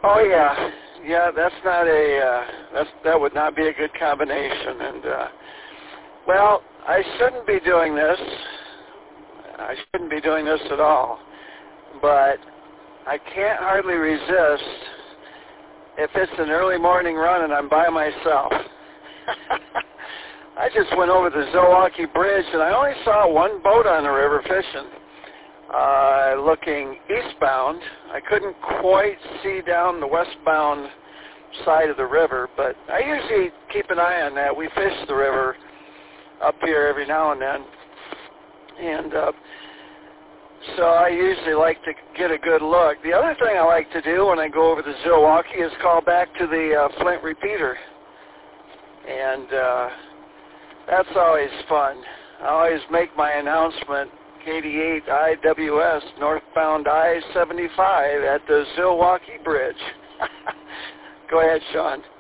Oh yeah. That's not that would not be a good combination. And well, I shouldn't be doing this. I shouldn't be doing this at all. But I can't hardly resist if it's an early morning run and I'm by myself. I just went over the Zilwaukee Bridge and I only saw one boat on the river fishing. Looking eastbound. I couldn't quite see down the westbound side of the river, but I usually keep an eye on that. We fish the river up here every now and then, and so I usually like to get a good look. The other thing I like to do when I go over the Zilwaukee is call back to the Flint repeater, and that's always fun. I always make my announcement, KD8 IWS, northbound I-75 at the Zilwaukee Bridge. Go ahead, Sean.